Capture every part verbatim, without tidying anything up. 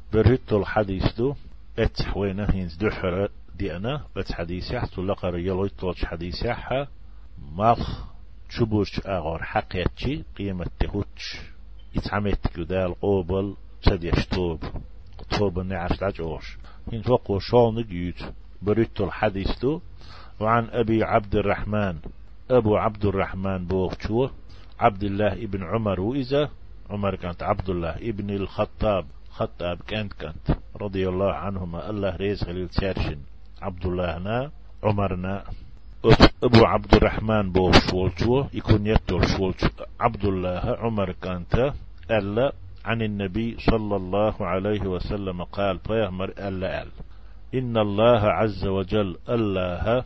برهت الحديث دو اتحوينه هينز دحر دي أنا اتحديث يحتو لقر يلوي طولش حديث يحا مالخ شبوش أغار حقيتشي قيمة تهوتش يتعمت كدال قوبل تديش توب توب النعش لجوش هين فوقو شون جيوت بريت الحديث دو وعن أبي عبد الرحمن أبو عبد الرحمن بوغشو عبد الله ابن عمر وإذا عمر كانت عبد الله ابن الخطاب خطاب كانت كانت رضي الله عنهما الله ريز غليل تيرشن عبد الله نا عمرنا أبو عبد الرحمن بوغشو يكون يتول شولش عبد الله عمر كانت ألا عن النبي صلى الله عليه وسلم قال فيهمر ألا أل إن الله عز وجل الله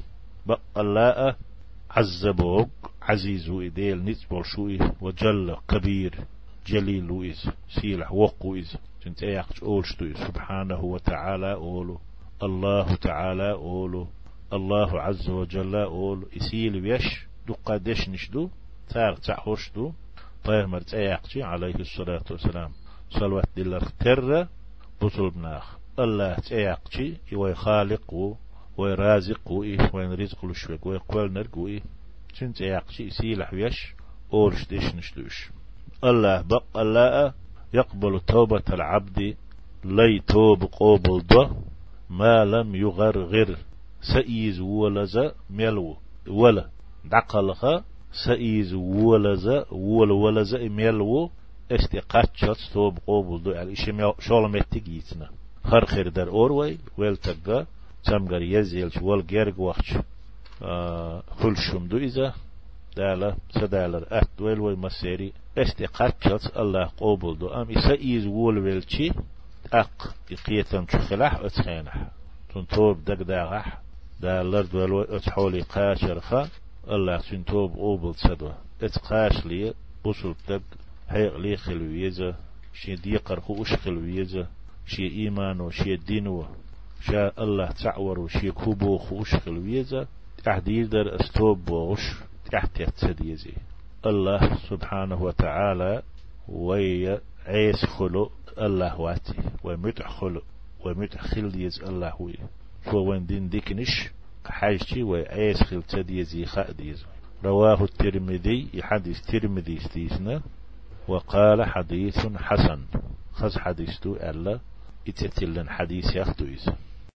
الله عزبوك عزيز إديل نتبول شوي وجل كبير جليل وإز سيلح وقوإز جنت أيقش أولشتو سبحانه وتعالى أولو الله تعالى أولو الله عز وجل أولو إسيل بيش دو قادش نشدو تار تعهوشدو فيهمر تأيقشي عليه الصلاة والسلام صلوات دلر تر بطل بناخ الله تأيقشي وي خالق و وي رازق وإيه وين رزق لشوك وي قوال نرق وإيه تنت أيقشي سيلح بيش أولش ديش نشدوش الله بق الله يقبل توبة العبد لي توب قوبل ده ما لم يغرغر سئيز ولز ملو ولا دقلها سئيز ولز ول ولز ملو استقاتشت توب قوبل ده يعني إشي شولمت تجيتنا هر خير در أوروي ويلتقى تمغر يزيلش والجرق وقتش آه خلشم دو إذا دالا سدالر أت ويلوي مسيري استقاتشت الله قوبل دو أم إسائيز وول ويلشي أق إقيتن تخلح أتخينح تنتوب دق داغح دالر دولوي أتحولي قاشرخا الله تنتوب قوبل سدوه اتقاش لي بصل دق حيق لي خلويزة شي ديقر خوش خلويزة شي إيمانو شي دينو شاء الله تعور وشي كوبو خوش خلويزة تحديد در استوب بوش تحت يتسديزي الله سبحانه وتعالى وي عيس خلو الله واتي ومتع خلو ومتع خلديز الله وي فو وين دين ديكنش حاجتي وي عيس خل تديزي خاديز رواه الترمذي يحدث ترمذي استيسنا وقال حديث حسن خز حديث تو ألا اتتلن حديث يخدويز